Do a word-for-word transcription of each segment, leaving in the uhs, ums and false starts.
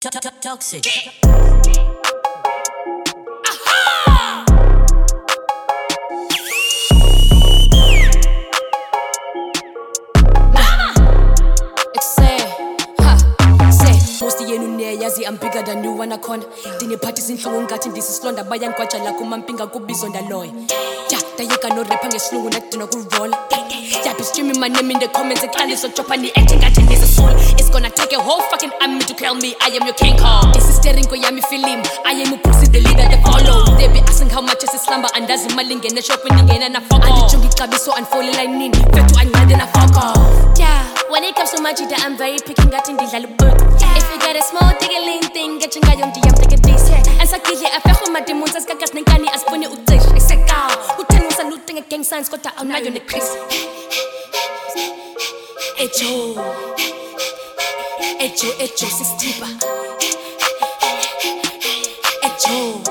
Toxic. Yazi I'm bigger than you wanna con Dine parties inhlungu ngathi ndisisilonda bayangigwaja la kumampinga kubizo ndaloy Yeah, dayeka no rap ngesilungu nakudina kuroll Yeah, be streaming my name in the comments ekhali so chopper ni acting ngathi ndisisoul It's gonna take a whole fucking army to kill me I am your king Kong This is steering ko yami film I am Upusi the leader they follow They be asking how much is slumber andazi imali ngene shop ningena na fuck off Andijonga ixabiso unfollow line nini Fethu ancade na fuck off Yeah, when it comes to my jita I'm very picky ngathi ndidlala ubird If you got a small tickling thing, get you ngayon di am take it this yeah. And sakili afeho madimunza skakat nengani asipuni utish Iseka, uthen usaluting a gang signs kota awunayo ne Chris Echo Echo Echo sistiba Echo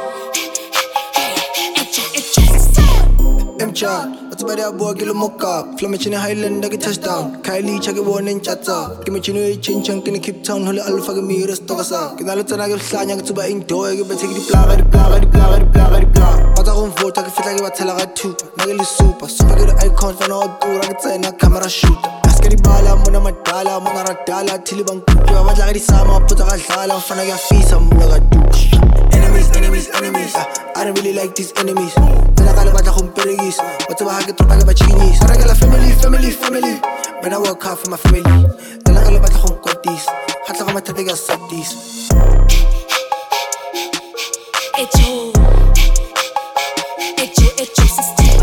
Echo Echo sistiba M-Chart, what's about that boy, kill him up Fly me chine Highland, I get touchdown Kylie, check it one in chatta Give me chine, chin chunk in the Cape Town Holy alpha, give me the stock us up Can I let I get flying, I get to buy in door I get take the plug, the plug, the plug, the plug, the plug But I won't vote, I can feel like I tell I got two Nagally super, super good icon for no door I can say na camera shoot Ask any bala, muna madala, muna radala Till you bang kuku, I want like the summer Put a gala, I'm finna get fees, I'm gonna do Enemies, enemies, enemies I don't really like these enemies Nalakala bata kong perigis What's about hagit tropa ba chinis Paragala family, family, family When I work hard for my family Nalakala bata kong kodis Hatla ka matatiga sa dis Echo Echo, Echo, sistiba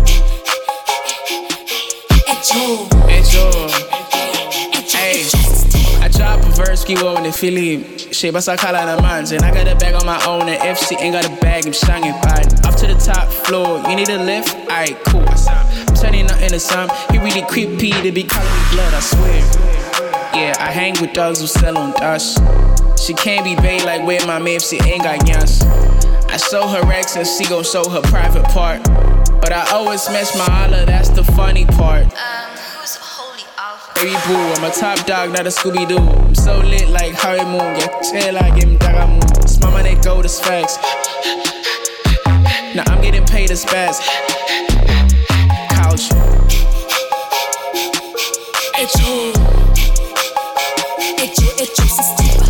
Echo Echo Hey, I drop a verse, keep on the Philly Shit, but I call out a man, and I got a bag on my own. And if she ain't got a bag, I'm shanging by off to the top floor. You need a lift? Alright, cool. I'm turning up into some. He really creepy to be calling me blood, I swear. Yeah, I hang with dogs who sell on dust. She can't be bae like where my man if she ain't got nyas. I show her ex and she gon' show her private part. But I always smash my holla, that's the funny part. Baby boo, I'm a top dog, not a Scooby-Doo. I'm so lit like Harry Moon, get chill like him, Dagamu. It's my money, go to facts. Now I'm getting paid as fast. Couch. Echo Echo, Echo, sistiba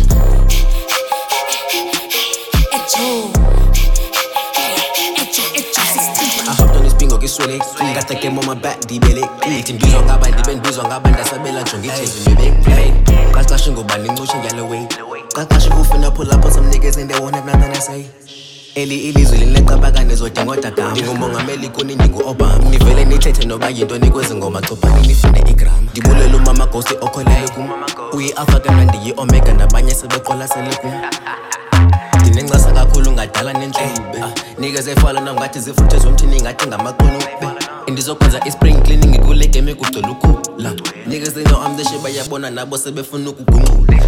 Echo Echo, Echo, sistiba I hopped on this bingo, get swilly. Got the game on my back, di belly. Eating bees on Gaban, di ben bees on Gaban, that's a bella junkie chasing me big play. Cause clashing go banning, motion yellow way. Cause clashing go finna pull up on some niggas and they won't have nothing to say. Eli ili zuli nekabaka nezodingota gam Ndingumonga meli kuni ningu obam Nivele nithethe noba yinto nikwezi ngoma Chopani nifune igram Ndibulele umama gosi okholele kum Uyi alpha kemna ndiyi omega nabanye sebeqolasele kum Ndinencasa kakhulu ngadala nenhlube Niggas efala nam ngathi zifuthe zomthini ngathi ngamaqunube Indizokwenza i-spring cleaning ikule game kugcwele ukhula Niggas they know I'm the shit bayabona nabo sebefuna ukugungula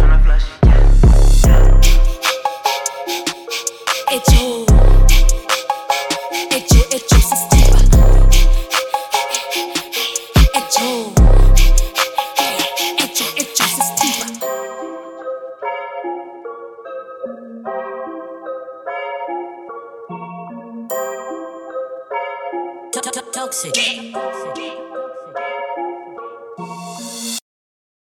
Echo Echo, Echo, sistiba Echo Echo, Echo, sistiba Toxic.